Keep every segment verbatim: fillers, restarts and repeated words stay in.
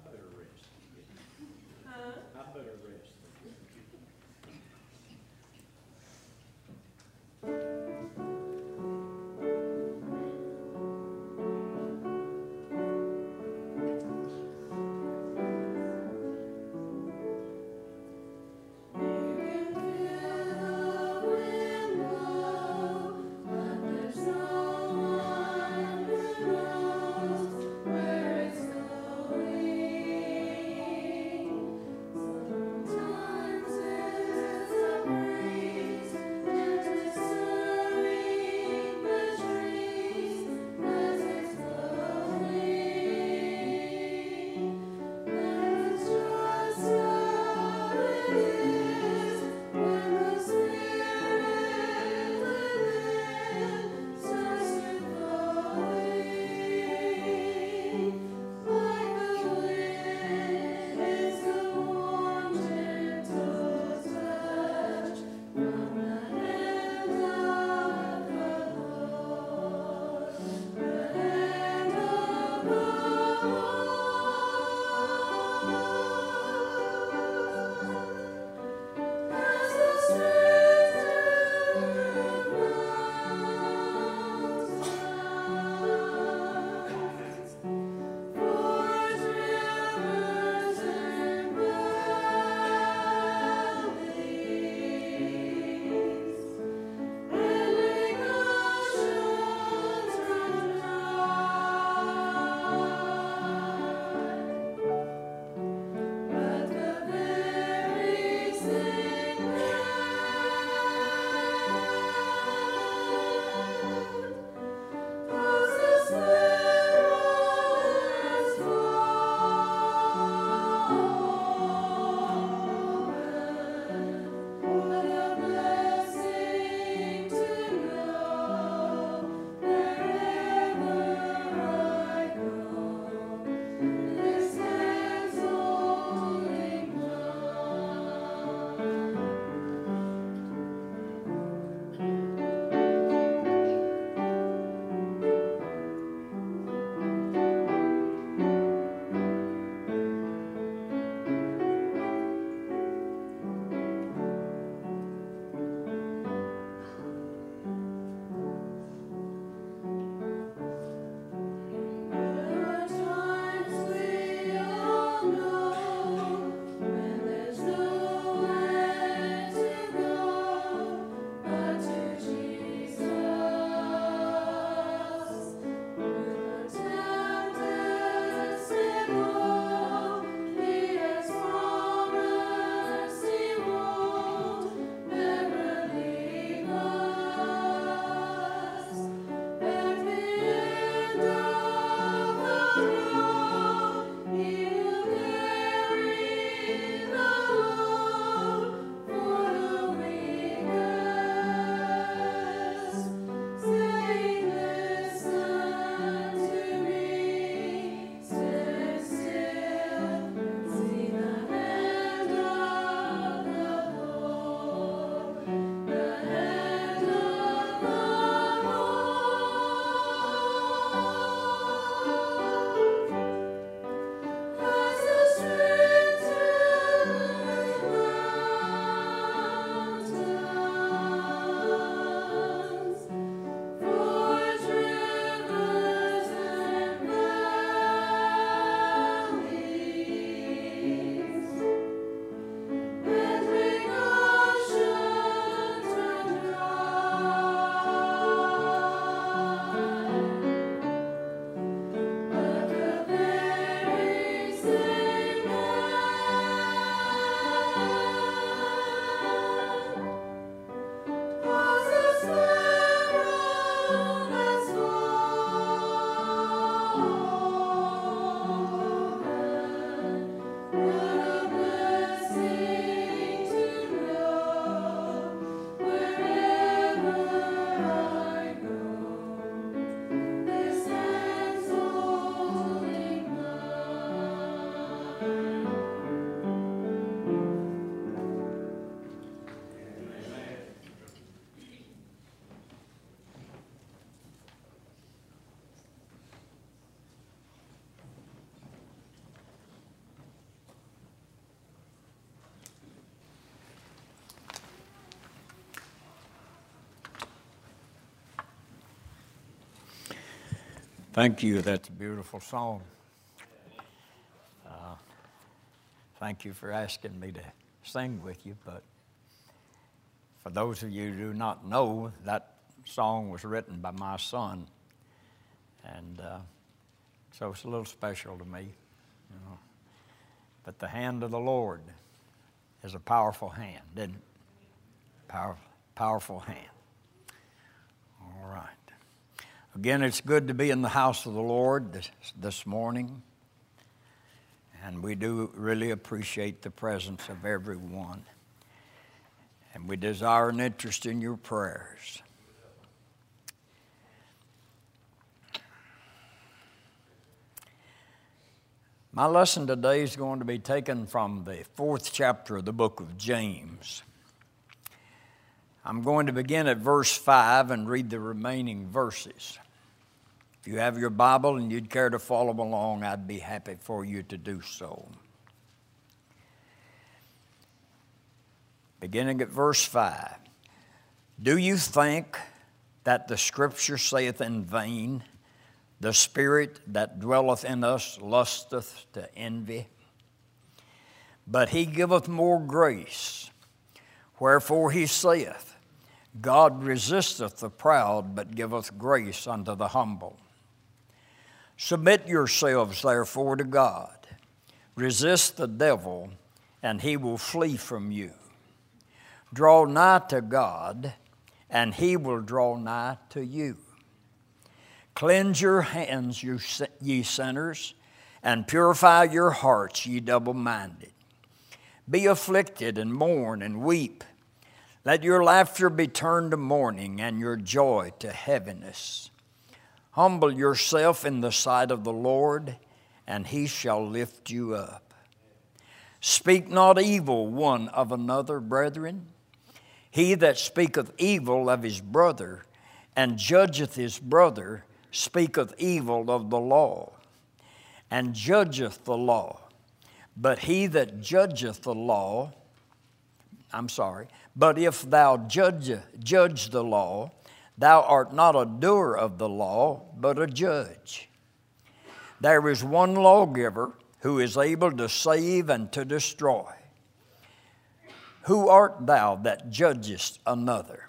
better rest. Huh? I better rest. Where it's going. Thank you. That's a beautiful song. Uh, thank you for asking me to sing with you. But for those of you who do not know, that song was written by my son. And uh, so it's a little special to me. You know. But the hand of the Lord is a powerful hand, isn't it? Powerful, powerful hand. All right. Again, it's good to be in the house of the Lord this, this morning. And we do really appreciate the presence of everyone. And we desire an interest in your prayers. My lesson today is going to be taken from the fourth chapter of the book of James. I'm going to begin at verse five and read the remaining verses. If you have your Bible and you'd care to follow along, I'd be happy for you to do so. Beginning at verse five. Do you think that the Scripture saith in vain, the Spirit that dwelleth in us lusteth to envy? But he giveth more grace. Wherefore he saith, God resisteth the proud, but giveth grace unto the humble. Submit yourselves therefore to God. Resist the devil, and he will flee from you. Draw nigh to God, and he will draw nigh to you. Cleanse your hands, ye sinners, and purify your hearts, ye double-minded. Be afflicted, and mourn, and weep. Let your laughter be turned to mourning, and your joy to heaviness. Humble yourself in the sight of the Lord, and he shall lift you up. Speak not evil one of another, brethren. He that speaketh evil of his brother, and judgeth his brother, speaketh evil of the law, and judgeth the law. But he that judgeth the law, I'm sorry, but if thou judge, judge the law, thou art not a doer of the law, but a judge. There is one lawgiver who is able to save and to destroy. Who art thou that judgest another?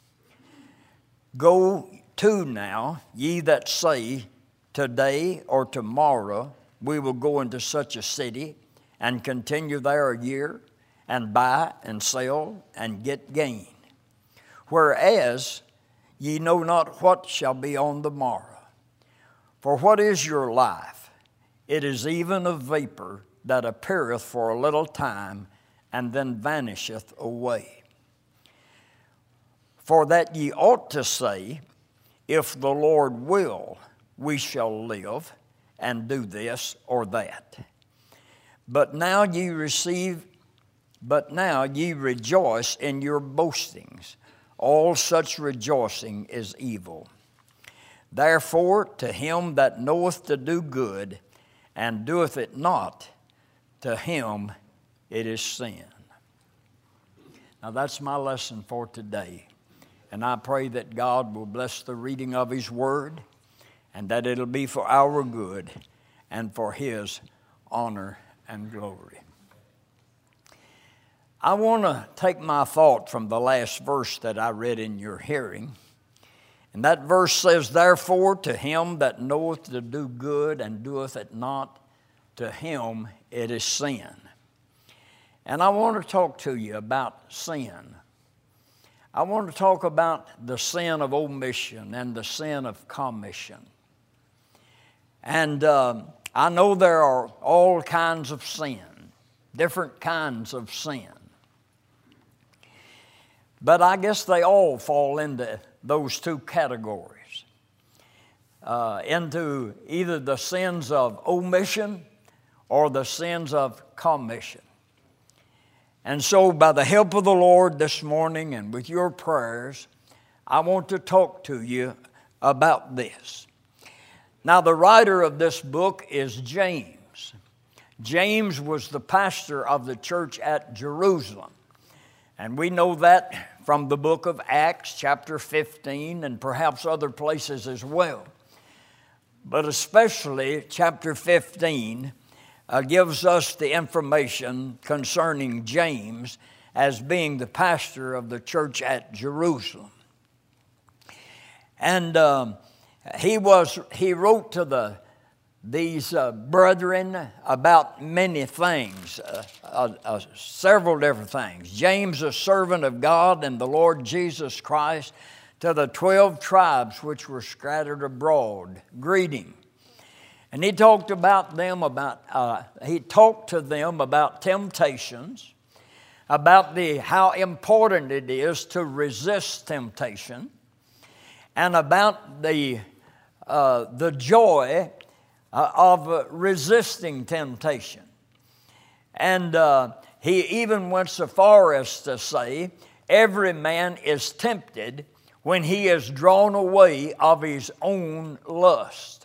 Go to now, ye that say, today or tomorrow we will go into such a city and continue there a year, and buy and sell and get gain. Whereas ye know not what shall be on the morrow. For what is your life? It is even a vapor that appeareth for a little time, and then vanisheth away. For that ye ought to say, if the Lord will, we shall live, and do this or that. But now ye receive But now ye rejoice in your boastings. All such rejoicing is evil. Therefore, to him that knoweth to do good, and doeth it not, to him it is sin. Now that's my lesson for today. And I pray that God will bless the reading of his word, and that it'll be for our good and for his honor and glory. I want to take my thought from the last verse that I read in your hearing. And that verse says, therefore, to him that knoweth to do good and doeth it not, to him it is sin. And I want to talk to you about sin. I want to talk about the sin of omission and the sin of commission. And um, I know there are all kinds of sin, different kinds of sin. But I guess they all fall into those two categories, uh, into either the sins of omission or the sins of commission. And so by the help of the Lord this morning and with your prayers, I want to talk to you about this. Now, the writer of this book is James. James was the pastor of the church at Jerusalem. And we know that from the book of Acts, chapter fifteen, and perhaps other places as well. but especially chapter fifteen uh, gives us the information concerning James as being the pastor of the church at Jerusalem. And um, he was he wrote to the these uh, brethren about many things, uh, uh, uh, several different things. James, a servant of God and the Lord Jesus Christ, to the twelve tribes which were scattered abroad, greeting. And he talked about them about uh, he talked to them about temptations, about the how important it is to resist temptation, and about the uh, the joy uh, of uh, resisting temptation. And uh, he even went so far as to say, every man is tempted when he is drawn away of his own lust.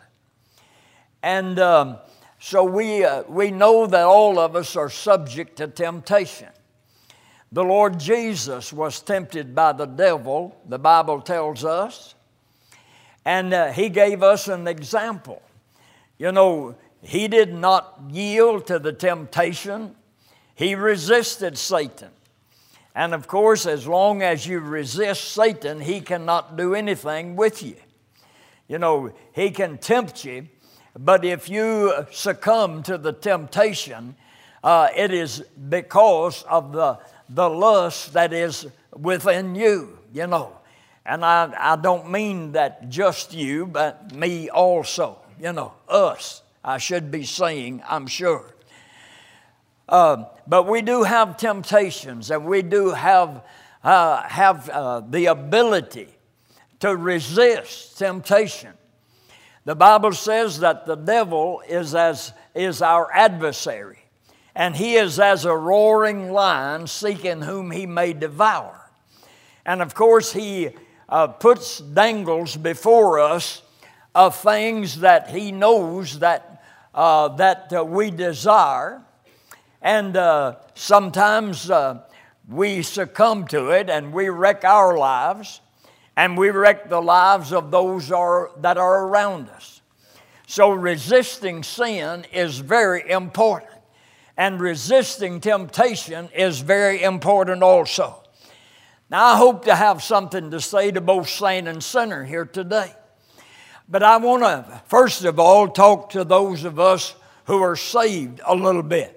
And um, so we uh, we know that all of us are subject to temptation. The Lord Jesus was tempted by the devil, the Bible tells us, and uh, he gave us an example. You know, he did not yield to the temptation. He resisted Satan. And of course, as long as you resist Satan, he cannot do anything with you. You know, he can tempt you, but if you succumb to the temptation, uh, it is because of the, the lust that is within you, you know. And I, I don't mean that just you, but me also, you know, us, I should be saying, I'm sure. Uh, but we do have temptations, and we do have, uh, have uh, the ability to resist temptation. The Bible says that the devil is, as, is our adversary, and he is as a roaring lion seeking whom he may devour. And of course, he uh, puts dangles before us of things that he knows that, uh, that uh, we desire. And uh, sometimes uh, we succumb to it and we wreck our lives, and we wreck the lives of those are, that are around us. So resisting sin is very important, and resisting temptation is very important also. Now, I hope to have something to say to both saint and sinner here today. But I want to, first of all, talk to those of us who are saved a little bit.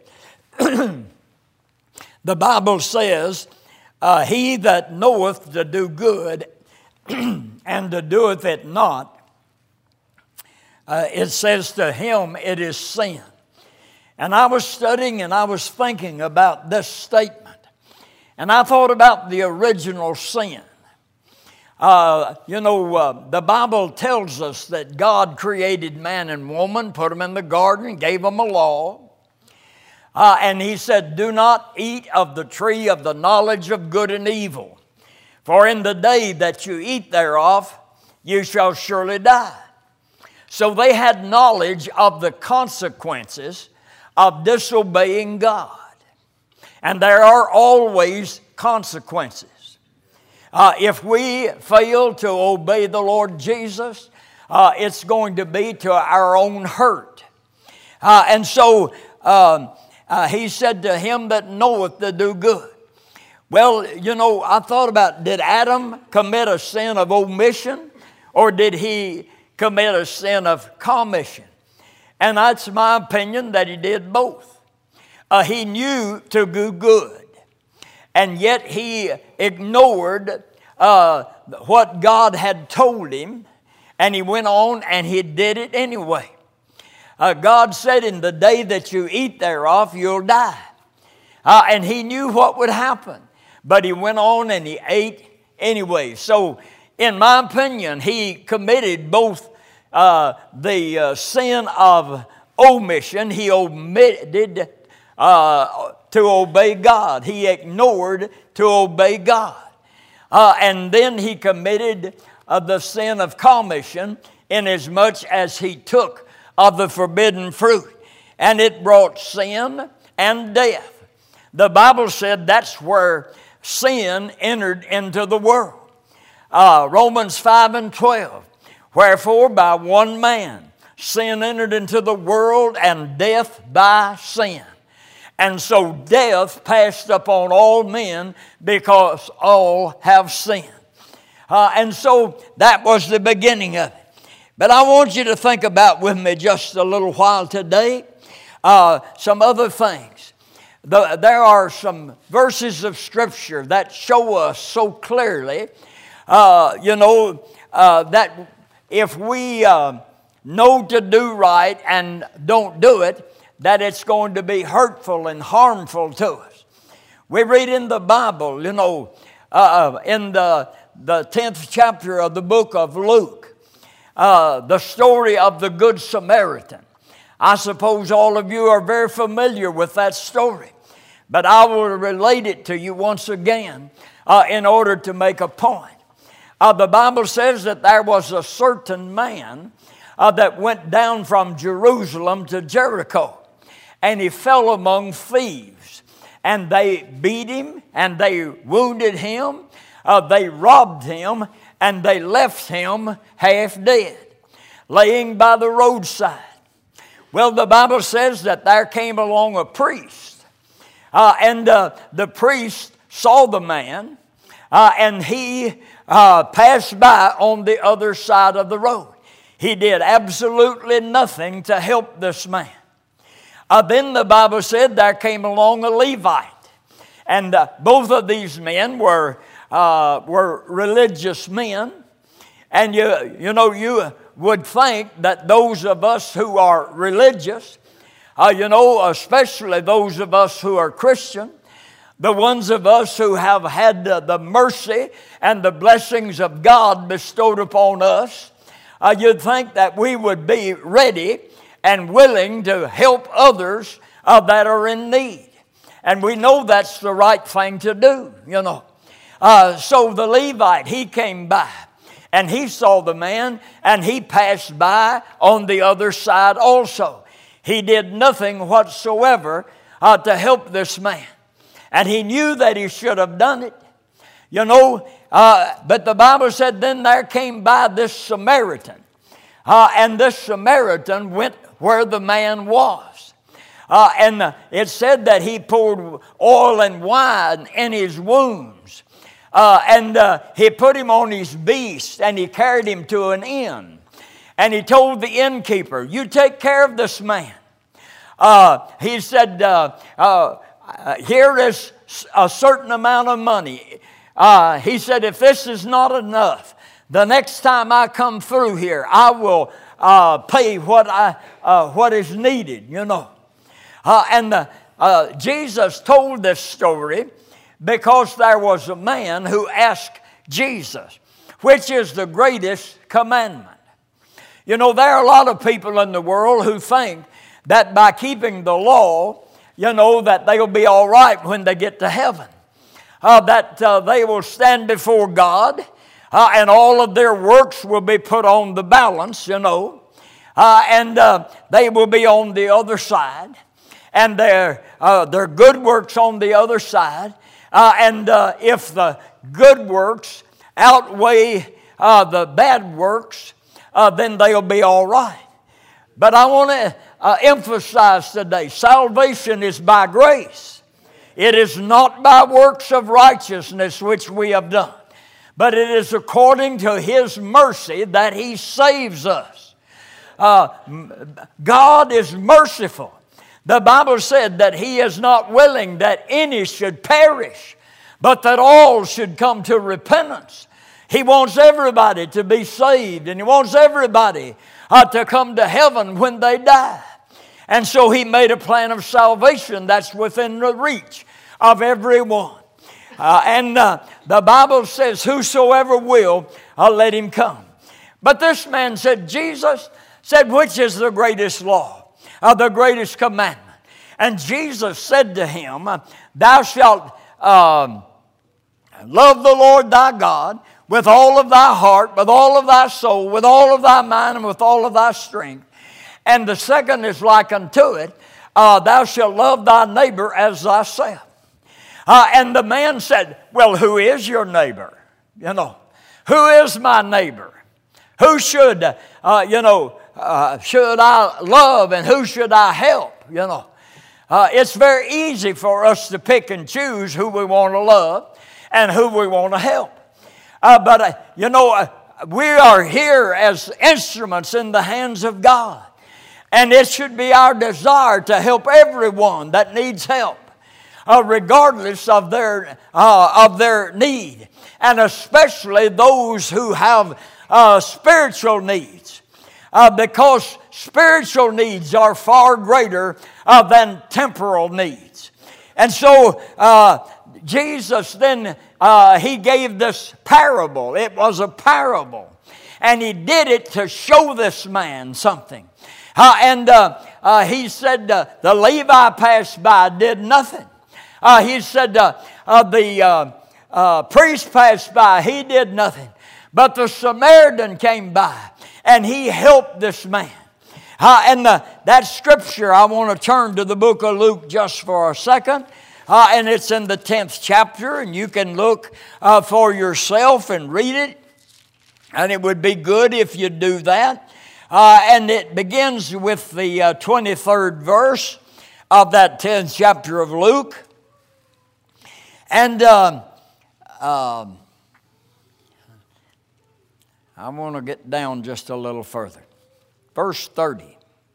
The Bible says, uh, he that knoweth to do good and to doeth it not, uh, it says to him it is sin. And I was studying and I was thinking about this statement. And I thought about the original sin. Uh, you know, uh, the Bible tells us that God created man and woman, put them in the garden, gave them a law. Uh, and he said, do not eat of the tree of the knowledge of good and evil. For in the day that you eat thereof, you shall surely die. So they had knowledge of the consequences of disobeying God. And there are always consequences. Uh, if we fail to obey the Lord Jesus, uh, it's going to be to our own hurt. Uh, and so um, uh, he said to him that knoweth to do good. Well, you know, I thought about, did Adam commit a sin of omission, or did he commit a sin of commission? And that's my opinion that he did both. Uh, he knew to do good, and yet he ignored uh, what God had told him, and he went on and he did it anyway. Uh, God said, in the day that you eat thereof, you'll die. Uh, and he knew what would happen, but he went on and he ate anyway. So, in my opinion, he committed both uh, the uh, sin of omission. He omitted uh, to obey God. He ignored to obey God. Uh, and then he committed uh, the sin of commission, inasmuch as he took of the forbidden fruit. And it brought sin and death. The Bible said that's where sin entered into the world. Uh, Romans five and twelve. Wherefore by one man sin entered into the world, and death by sin. And so death passed upon all men because all have sinned. Uh, and so that was the beginning of it. But I want you to think about with me just a little while today uh, some other things. The, there are some verses of Scripture that show us so clearly, uh, you know, uh, that if we uh, know to do right and don't do it, that it's going to be hurtful and harmful to us. We read in the Bible, you know, uh, in the, the tenth chapter of the book of Luke, uh, the story of the Good Samaritan. I suppose all of you are very familiar with that story, but I will relate it to you once again uh, in order to make a point. Uh, the Bible says that there was a certain man uh, that went down from Jerusalem to Jericho. And he fell among thieves, and they beat him, and they wounded him, uh, they robbed him, and they left him half dead, laying by the roadside. Well, the Bible says that there came along a priest, uh, and uh, the priest saw the man, uh, and he uh, passed by on the other side of the road. He did absolutely nothing to help this man. Uh, then the Bible said there came along a Levite. And uh, both of these men were, uh, were religious men. And you, you know, you would think that those of us who are religious, uh, you know, especially those of us who are Christian, the ones of us who have had uh, the mercy and the blessings of God bestowed upon us, uh, you'd think that we would be ready and willing to help others uh, that are in need. And we know that's the right thing to do, you know. Uh, so the Levite, he came by, and he saw the man, and he passed by on the other side also. He did nothing whatsoever uh, to help this man. And he knew that he should have done it. You know, uh, but the Bible said then there came by this Samaritan. Uh, and this Samaritan went where the man was. Uh, and uh, it said that he poured oil and wine in his wounds. Uh, and uh, he put him on his beast, and he carried him to an inn. And he told the innkeeper, "You take care of this man." Uh, he said, uh, uh, here is a certain amount of money. Uh, he said, if this is not enough, the next time I come through here, I will uh, pay what I uh, what is needed, you know. Uh, and the, uh, Jesus told this story because there was a man who asked Jesus, which is the greatest commandment? You know, there are a lot of people in the world who think that by keeping the law, you know, that they'll be all right when they get to heaven. Uh, that uh, they will stand before God, uh, and all of their works will be put on the balance, you know. Uh, and uh, they will be on the other side. And their, uh, their good works on the other side. Uh, and uh, if the good works outweigh uh, the bad works, uh, then they'll be all right. But I want to uh, emphasize today, salvation is by grace. It is not by works of righteousness which we have done, but it is according to His mercy that He saves us. Uh, God is merciful. The Bible said that He is not willing that any should perish, but that all should come to repentance. He wants everybody to be saved, and He wants everybody uh, to come to heaven when they die. And so He made a plan of salvation that's within the reach of everyone. Uh, and uh, the Bible says, whosoever will, uh, let him come. But this man said, Jesus said, which is the greatest law, uh, the greatest commandment? And Jesus said to him, thou shalt um, love the Lord thy God with all of thy heart, with all of thy soul, with all of thy mind, and with all of thy strength. And the second is like unto it, uh, thou shalt love thy neighbor as thyself. Uh, and the man said, well, who is your neighbor? You know, who is my neighbor? Who should, uh, you know, uh, should I love and who should I help? You know, uh, it's very easy for us to pick and choose who we want to love and who we want to help. Uh, but, uh, you know, uh, we are here as instruments in the hands of God. And it should be our desire to help everyone that needs help, uh, regardless of their, uh, of their need. And especially those who have uh, spiritual needs. Uh, because spiritual needs are far greater uh, than temporal needs. And so uh, Jesus then, uh, He gave this parable. It was a parable. And He did it to show this man something. Uh, and uh, uh, He said uh, the Levi passed by, did nothing. Uh, he said uh, uh, the uh, uh, priest passed by, he did nothing. But the Samaritan came by and he helped this man. Uh, and the, that scripture, I want to turn to the book of Luke just for a second. Uh, and it's in the tenth chapter, and you can look uh, for yourself and read it. And it would be good if you do that. Uh, and it begins with the uh, twenty-third verse of that tenth chapter of Luke. And uh, uh, I want to get down just a little further. Verse thirty.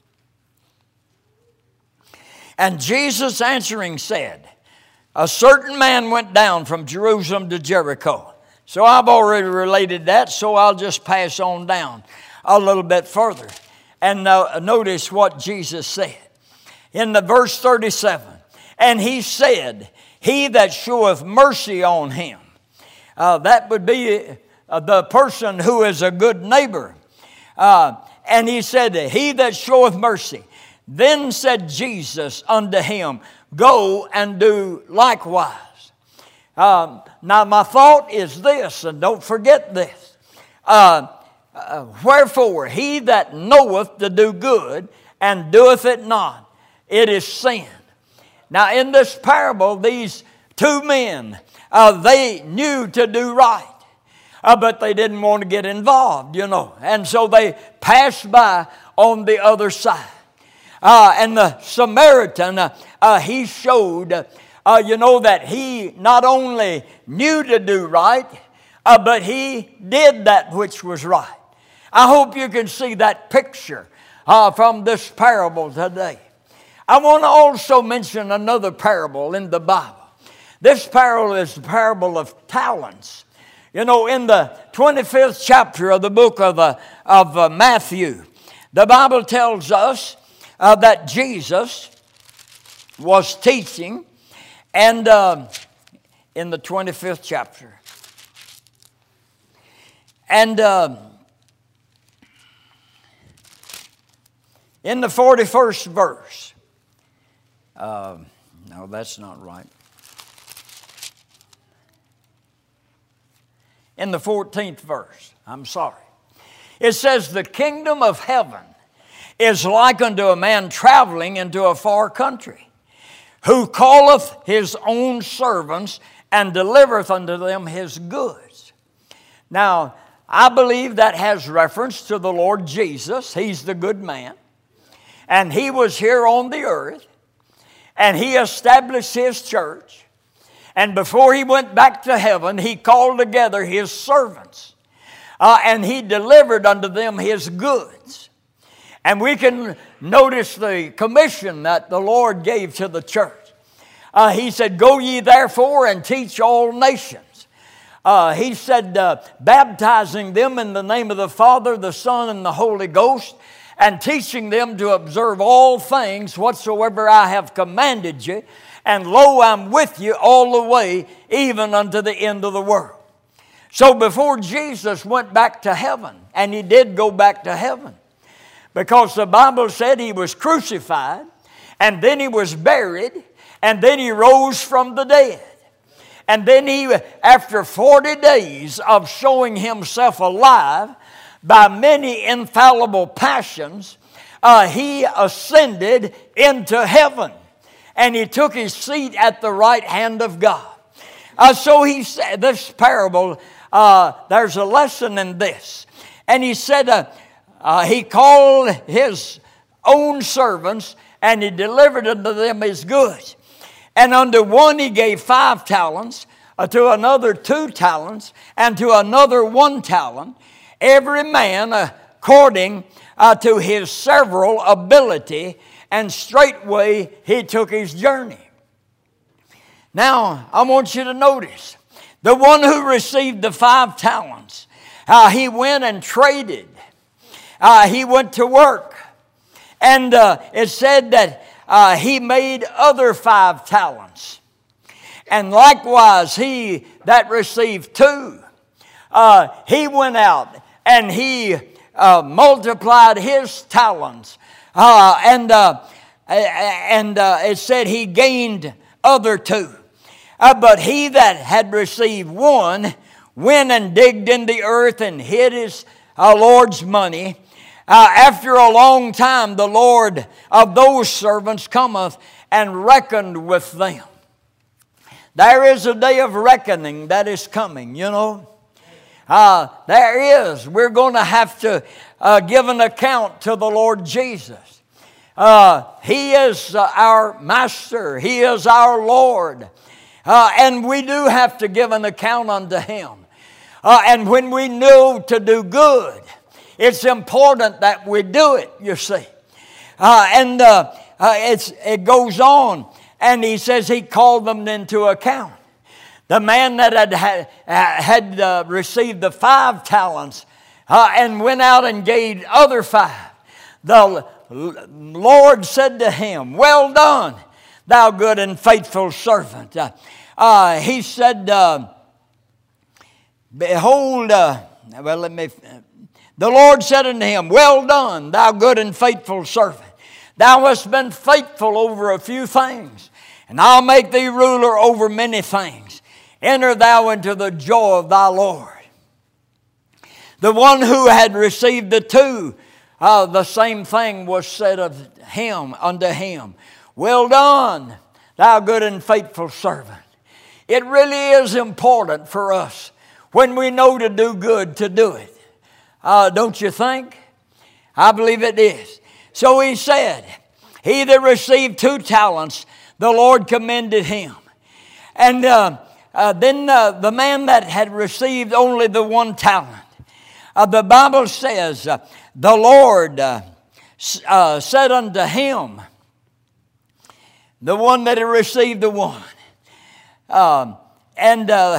And Jesus answering said, a certain man went down from Jerusalem to Jericho. So I've already related that, so I'll just pass on down a little bit further. And uh, notice what Jesus said. In the verse thirty-seven, and He said, he that showeth mercy on him. Uh, that would be uh, the person who is a good neighbor. Uh, and He said, he that showeth mercy. Then said Jesus unto him, go and do likewise. Um, now my thought is this, and don't forget this. Uh, uh, Wherefore he that knoweth to do good and doeth it not, it is sin. Now in this parable, these two men, uh, they knew to do right. Uh, but they didn't want to get involved, you know. And so they passed by on the other side. Uh, and the Samaritan, uh, uh, he showed, uh, you know, that he not only knew to do right, uh, but he did that which was right. I hope you can see that picture uh, from this parable today. I want to also mention another parable in the Bible. This parable is the parable of talents. You know, in the twenty-fifth chapter of the book of, uh, of uh, Matthew, the Bible tells us uh, that Jesus was teaching, and uh, in the twenty-fifth chapter. And uh, in the forty-first verse, uh, no, that's not right. In the fourteenth verse, I'm sorry. It says, the kingdom of heaven is like unto a man traveling into a far country, who calleth his own servants and delivereth unto them his goods. Now, I believe that has reference to the Lord Jesus. He's the good man. And He was here on the earth. And He established His church. And before He went back to heaven, He called together His servants. Uh, and He delivered unto them His goods. And we can notice the commission that the Lord gave to the church. Uh, he said, go ye therefore and teach all nations. Uh, he said, uh, baptizing them in the name of the Father, the Son, and the Holy Ghost, and teaching them to observe all things whatsoever I have commanded you. And lo, I'm with you all the way, even unto the end of the world. So before Jesus went back to heaven, and He did go back to heaven, because the Bible said He was crucified, and then He was buried, and then He rose from the dead. And then He, after forty days of showing Himself alive by many infallible passions, uh, He ascended into heaven. And He took His seat at the right hand of God. Uh, so He said, this parable, uh, there's a lesson in this. And He said, uh, uh, he called his own servants, and he delivered unto them his goods. And unto one he gave five talents, uh, to another two talents, and to another one talent, every man according uh, to his several ability, and straightway he took his journey. Now, I want you to notice, the one who received the five talents, uh, he went and traded. Uh, he went to work. And uh, it said that uh, he made other five talents. And likewise, he that received two, uh, he went out and he uh, multiplied his talents. Uh, and uh, and uh, it said he gained other two. Uh, but he that had received one went and digged in the earth and hid his uh, Lord's money. Uh, after a long time, the Lord of those servants cometh and reckoned with them. There is a day of reckoning that is coming, you know. Uh, there is. We're going to have to uh, give an account to the Lord Jesus. Uh, he is uh, our Master. He is our Lord. Uh, and we do have to give an account unto Him. Uh, and when we know to do good, it's important that we do it, you see. Uh, and uh, uh, it's, it goes on, and he says he called them into account. The man that had, had, had uh, received the five talents uh, and went out and gave other five, the Lord said to him, "Well done, thou good and faithful servant." Uh, uh, he said, uh, "Behold," uh, well, let me... The Lord said unto him, "Well done, thou good and faithful servant. Thou hast been faithful over a few things, and I'll make thee ruler over many things. Enter thou into the joy of thy Lord." The one who had received the two, uh, the same thing was said of him unto him. "Well done, thou good and faithful servant." It really is important for us when we know to do good to do it. Uh, don't you think? I believe it is. So he said, he that received two talents, the Lord commended him. And uh, uh, then uh, the man that had received only the one talent, uh, the Bible says, uh, the Lord uh, uh, said unto him, the one that had received the one. Um, and uh,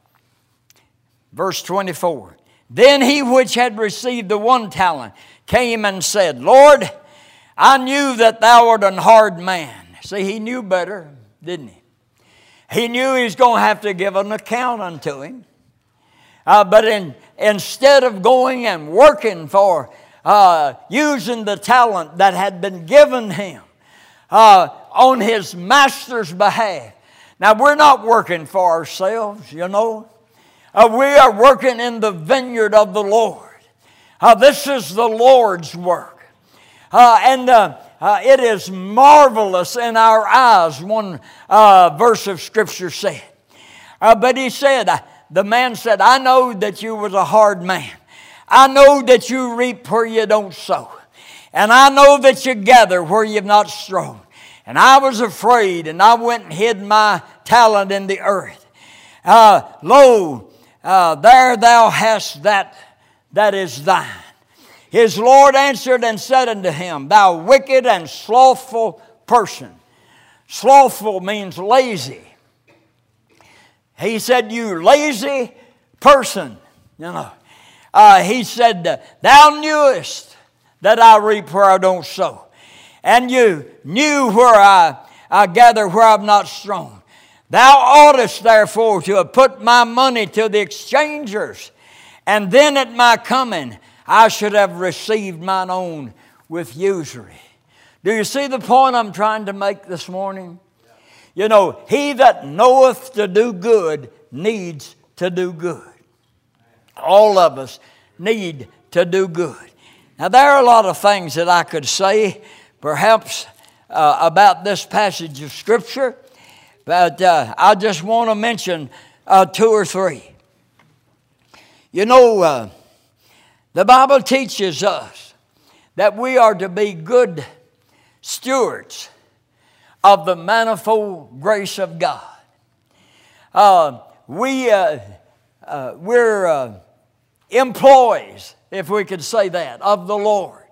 verse twenty-four. Then he which had received the one talent came and said, "Lord, I knew that thou art an hard man." See, he knew better, didn't he? He knew he was going to have to give an account unto him. Uh, but in, instead of going and working for, uh, using the talent that had been given him uh, on his master's behalf. Now, we're not working for ourselves, you know. Uh, we are working in the vineyard of the Lord. Uh, this is the Lord's work. Uh, and uh, uh, it is marvelous in our eyes, one uh, verse of Scripture said. Uh, but he said, the man said, "I know that you was a hard man. I know that you reap where you don't sow. And I know that you gather where you've not strown. And I was afraid, and I went and hid my talent in the earth. Uh, lo, Uh, there thou hast that that is thine." His Lord answered and said unto him, "Thou wicked and slothful person." Slothful means lazy. He said, "You lazy person." You know. Uh, he said, "Thou knewest that I reap where I don't sow. And you knew where I, I gather where I've not strown. Thou oughtest therefore to have put my money to the exchangers, and then at my coming I should have received mine own with usury." Do you see the point I'm trying to make this morning? You know, he that knoweth to do good needs to do good. All of us need to do good. Now, there are a lot of things that I could say, perhaps, uh, about this passage of Scripture. But uh, I just want to mention uh, two or three. You know, uh, the Bible teaches us that we are to be good stewards of the manifold grace of God. Uh, we, uh, uh, we're uh, employees, if we could say that, of the Lord.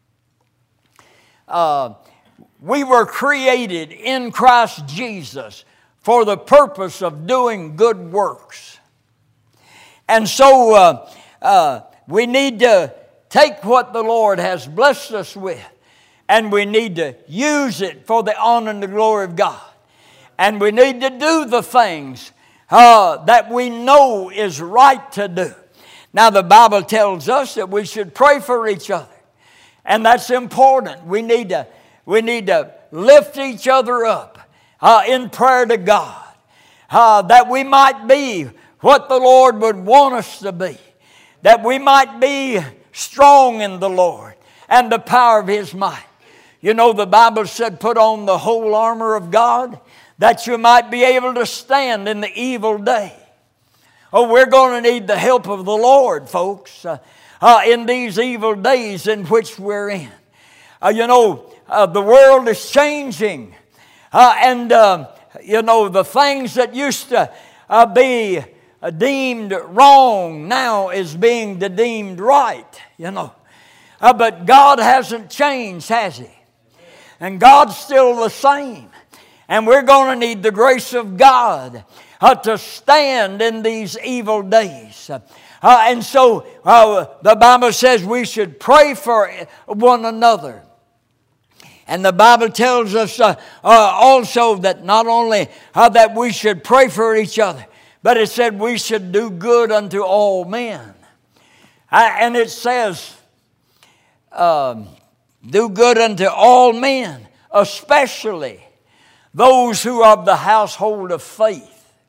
Uh, we were created in Christ Jesus for the purpose of doing good works. And so uh, uh, we need to take what the Lord has blessed us with, and we need to use it for the honor and the glory of God. And we need to do the things uh, that we know is right to do. Now, the Bible tells us that we should pray for each other. And that's important. We need to, we need to lift each other up uh, in prayer to God. Uh, that we might be what the Lord would want us to be. That we might be strong in the Lord and the power of His might. You know, the Bible said, put on the whole armor of God, that you might be able to stand in the evil day. Oh, we're going to need the help of the Lord, folks, uh, uh, in these evil days in which we're in. Uh, you know, uh, the world is changing. Uh, and, uh, you know, the things that used to uh, be uh, deemed wrong now is being deemed right, you know. Uh, but God hasn't changed, has He? And God's still the same. And we're going to need the grace of God uh, to stand in these evil days. Uh, and so uh, the Bible says we should pray for one another. And the Bible tells us uh, uh, also that not only uh, that we should pray for each other, but it said we should do good unto all men. Uh, and it says, um, do good unto all men, especially those who are of the household of faith.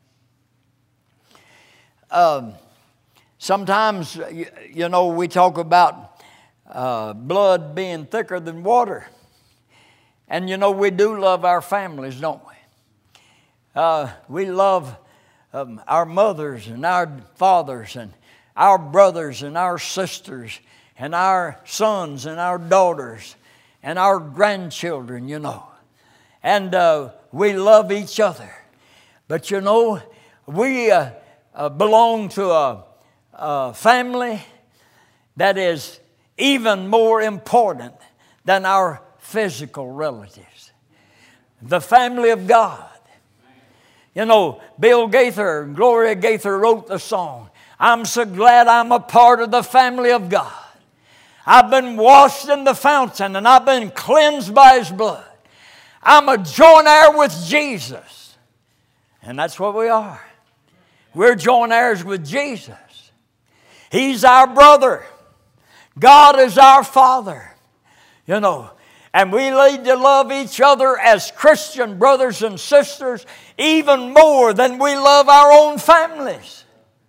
Um, sometimes, you, you know, we talk about uh, blood being thicker than water. And you know, we do love our families, don't we? Uh, we love um, our mothers and our fathers and our brothers and our sisters and our sons and our daughters and our grandchildren, you know. And uh, we love each other. But you know, we uh, uh, belong to a, a family that is even more important than our physical relatives. The family of God. You know, Bill Gaither and Gloria Gaither wrote the song, I'm so glad I'm a part of the family of God. I've been washed in the fountain and I've been cleansed by His blood. I'm a joint heir with Jesus. And that's what we are. We're joint heirs with Jesus. He's our brother. God is our Father. You know, and we need to love each other as Christian brothers and sisters even more than we love our own families.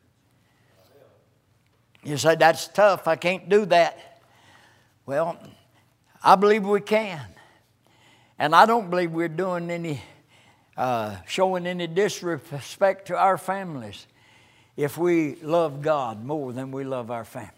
You say, that's tough. I can't do that. Well, I believe we can. And I don't believe we're doing any, uh, showing any disrespect to our families if we love God more than we love our families.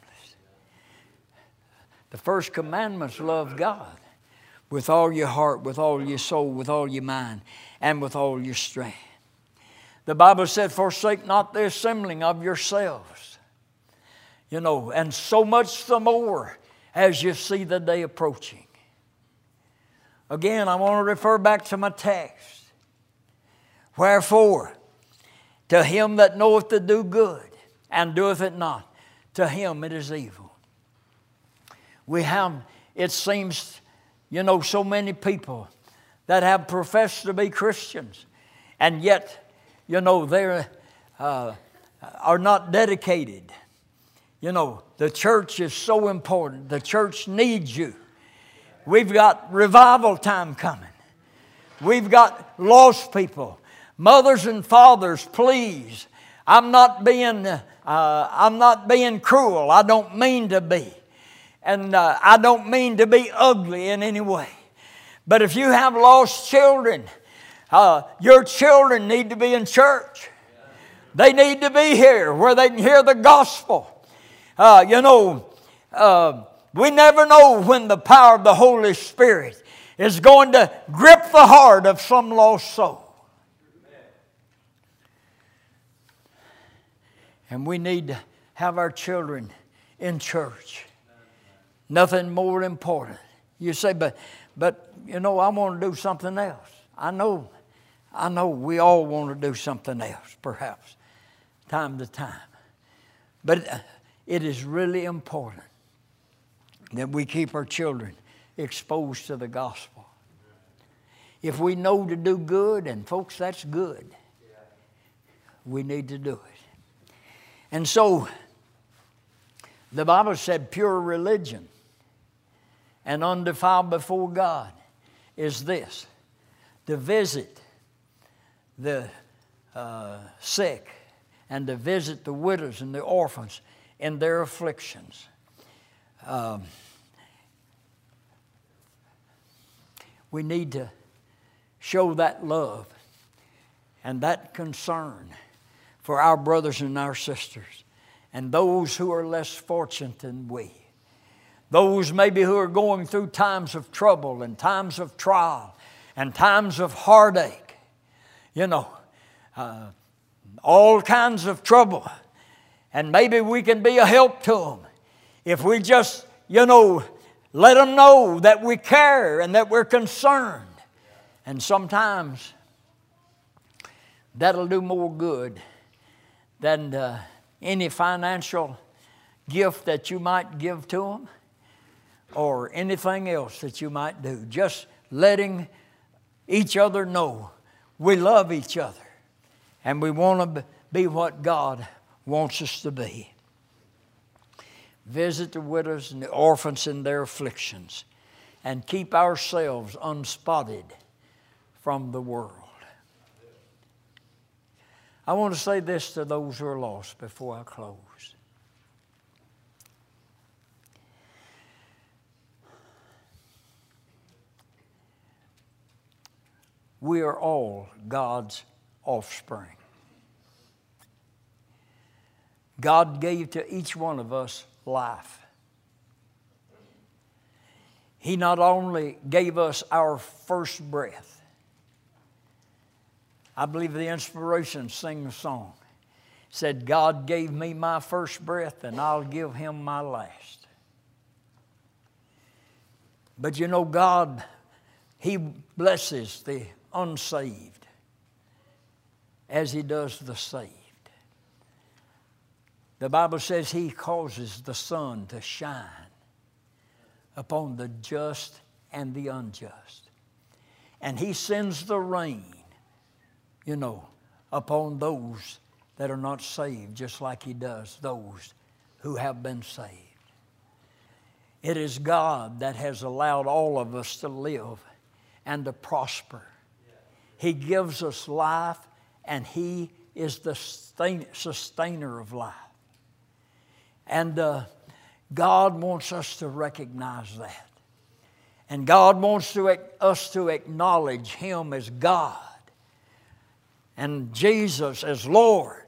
The first commandment's love God with all your heart, with all your soul, with all your mind, and with all your strength. The Bible said, forsake not the assembling of yourselves. You know, and so much the more as you see the day approaching. Again, I want to refer back to my text. Wherefore, to him that knoweth to do good, and doeth it not, to him it is evil. We have, it seems, you know, so many people that have professed to be Christians, and yet, you know, they uh, are not dedicated. You know, the church is so important. The church needs you. We've got revival time coming. We've got lost people. Mothers and fathers, please. I'm not being, uh, I'm not being cruel. I don't mean to be. And uh, I don't mean to be ugly in any way. But if you have lost children, uh, your children need to be in church. They need to be here where they can hear the gospel. Uh, you know, uh, We never know when the power of the Holy Spirit is going to grip the heart of some lost soul. And we need to have our children in church. Nothing more important. You say, but, but you know, I want to do something else. I know, I know we all want to do something else, perhaps, time to time. But it is really important that we keep our children exposed to the gospel. If we know to do good, and folks, that's good, we need to do it. And so, the Bible said pure religion and undefiled before God is this: to visit the uh, sick and to visit the widows and the orphans in their afflictions. Um, we need to show that love and that concern for our brothers and our sisters and those who are less fortunate than we. Those maybe who are going through times of trouble and times of trial and times of heartache. You know, uh, all kinds of trouble. And maybe we can be a help to them if we just, you know, let them know that we care and that we're concerned. And sometimes that'll do more good than uh, any financial gift that you might give to them or anything else that you might do. Just letting each other know we love each other and we want to be what God wants us to be. Visit the widows and the orphans in their afflictions and keep ourselves unspotted from the world. I want to say this to those who are lost before I close. We are all God's offspring. God gave to each one of us life. He not only gave us our first breath. I believe the Inspiration sing a song. It said, God gave me my first breath and I'll give him my last. But you know, God, he blesses the unsaved as he does the saved. The Bible says he causes the sun to shine upon the just and the unjust. And he sends the rain, you know, upon those that are not saved, just like he does those who have been saved. It is God that has allowed all of us to live and to prosper. He gives us life, and he is the sustainer of life. And uh, God wants us to recognize that. And God wants to, us to acknowledge him as God and Jesus as Lord,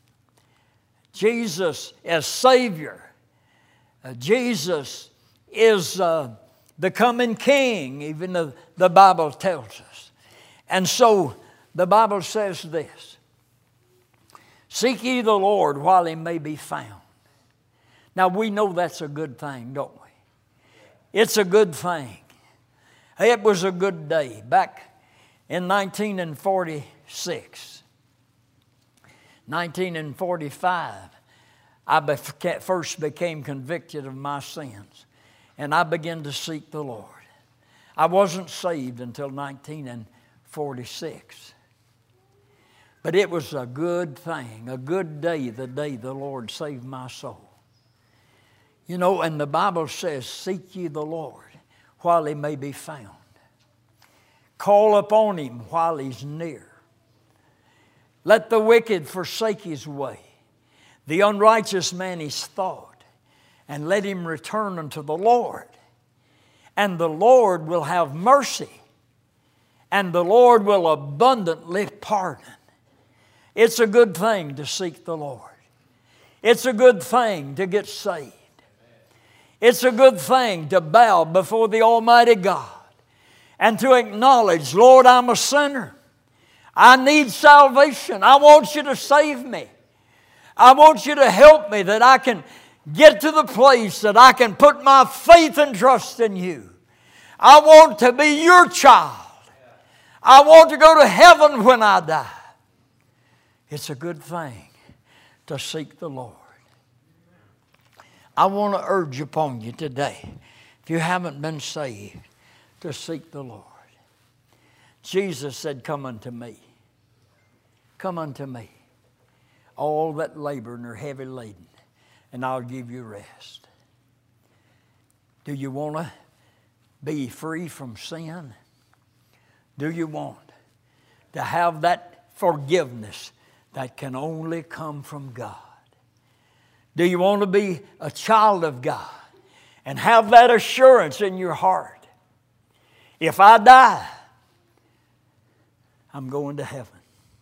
Jesus as Savior. Uh, Jesus is uh, the coming King, even the, the Bible tells us. And so the Bible says this: seek ye the Lord while he may be found. Now we know that's a good thing, don't we? It's a good thing. It was a good day back in nineteen forty-six. nineteen forty-five, I first became convicted of my sins, and I began to seek the Lord. I wasn't saved until nineteen forty-six. But it was a good thing, a good day, the day the Lord saved my soul. You know, and the Bible says, seek ye the Lord while he may be found. Call upon him while he's near. Let the wicked forsake his way, the unrighteous man his thought, and let him return unto the Lord. And the Lord will have mercy, and the Lord will abundantly pardon. It's a good thing to seek the Lord. It's a good thing to get saved. It's a good thing to bow before the Almighty God and to acknowledge, Lord, I'm a sinner. I need salvation. I want you to save me. I want you to help me that I can get to the place that I can put my faith and trust in you. I want to be your child. I want to go to heaven when I die. It's a good thing to seek the Lord. I want to urge upon you today, if you haven't been saved, to seek the Lord. Jesus said, come unto me. Come unto me, all that labor and are heavy laden, and I'll give you rest. Do you want to be free from sin? Do you want to have that forgiveness that can only come from God? Do you want to be a child of God and have that assurance in your heart? If I die, I'm going to heaven.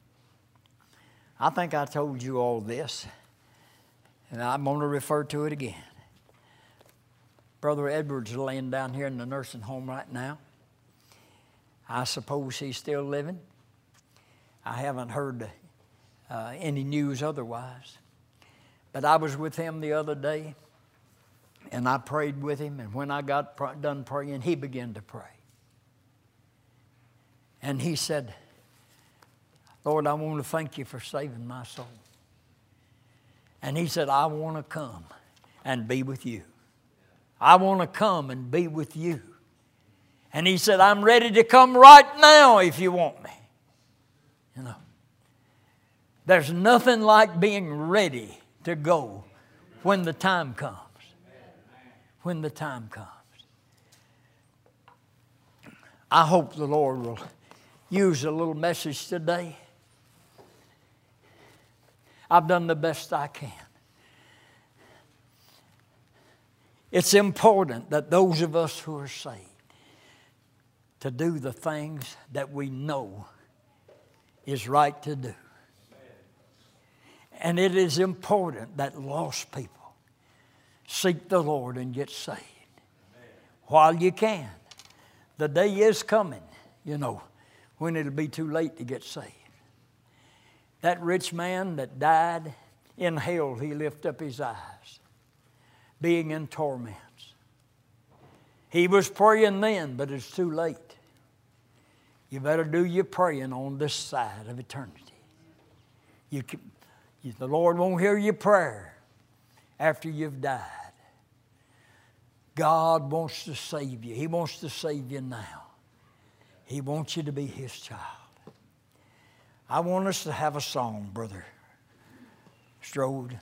I think I told you all this, and I'm going to refer to it again. Brother Edwards is laying down here in the nursing home right now. I suppose he's still living. I haven't heard uh, any news otherwise. But I was with him the other day, and I prayed with him, and when I got pr- done praying, he began to pray. And he said, Lord, I want to thank you for saving my soul. And he said, I want to come and be with you. I want to come and be with you. And he said, I'm ready to come right now if you want me. You know, there's nothing like being ready to go when the time comes. When the time comes. I hope the Lord will use a little message today. I've done the best I can. It's important that those of us who are saved to do the things that we know is right to do. And it is important that lost people seek the Lord and get saved. While you can. The day is coming, you know, when it'll be too late to get saved. That rich man that died in hell, he lifted up his eyes, being in torments. He was praying then, but it's too late. You better do your praying on this side of eternity. You can, the Lord won't hear your prayer after you've died. God wants to save you. He wants to save you now. He wants you to be His child. I want us to have a song, Brother Strode.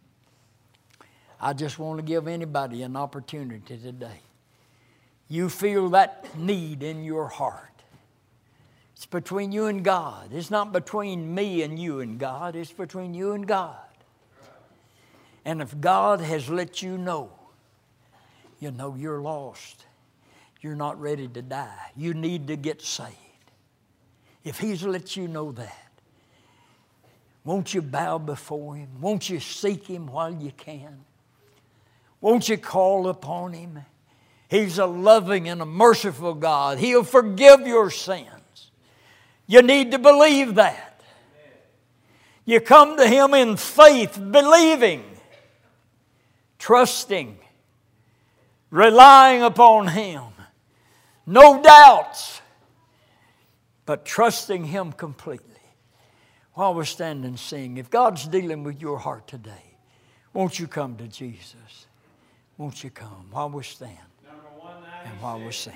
I just want to give anybody an opportunity today. You feel that need in your heart. It's between you and God. It's not between me and you and God. It's between you and God. And if God has let you know, you know you're lost. You're not ready to die. You need to get saved. If He's let you know that, won't you bow before Him? Won't you seek Him while you can? Won't you call upon Him? He's a loving and a merciful God. He'll forgive your sins. You need to believe that. You come to Him in faith, believing, trusting, relying upon Him. No doubts, but trusting Him completely. While we're standing and singing, if God's dealing with your heart today, won't you come to Jesus? Won't you come while we stand and while we're singing?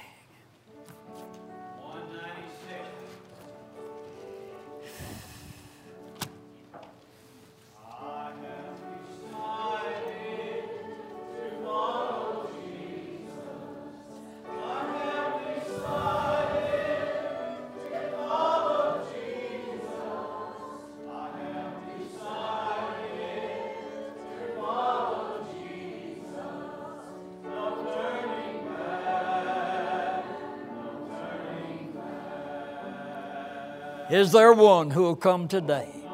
Is there one who will come today